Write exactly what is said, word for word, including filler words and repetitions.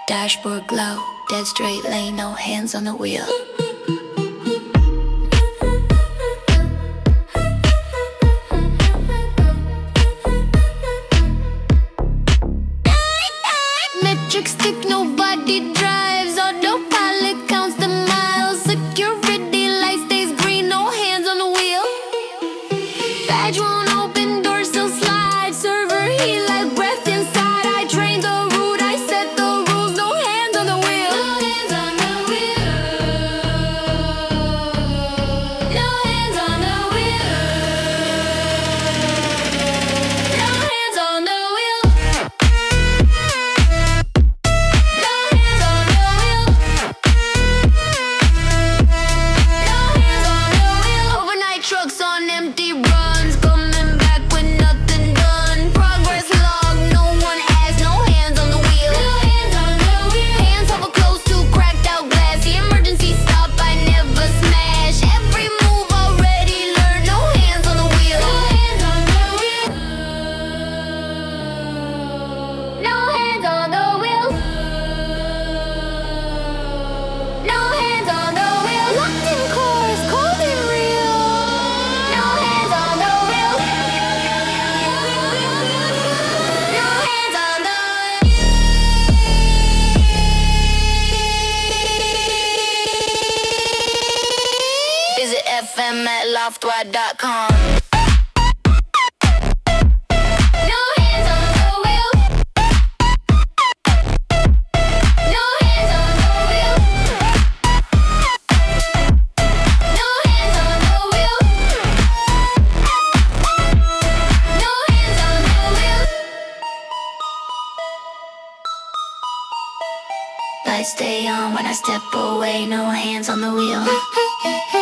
Dashboard glow, dead straight lane, no hands on the wheel. Metric stick, nobody drives. Autopilot counts the miles. Security light stays green, no hands on the wheel. Badge won't open, door still slide. Server heat like breath inside. I train the route, I set the rules. No hands on the wheel. No hands on the wheel. No hands on the wheel. No hands on the wheel. No hands on the wheel. No hands on the wheel. Overnight trucks on empty runs, coming back with nothing done. Progress log, no one has no hands on the wheel. No hands on the wheel. Hands hover close to cracked out glass. The emergency stop, I never smash. Every move already learned. No hands on the wheel. No hands on the wheel. No hands on the wheel. No hands on the wheel. Locked in course, cold and real. No hands on the wheel. No hands on the wheel. Visit F M at loftwide dot com. No hands on the wheel. No hands on the wheel. No hands on the wheel. No hands on the wheel. Lights stay on when I step away. No hands on the wheel.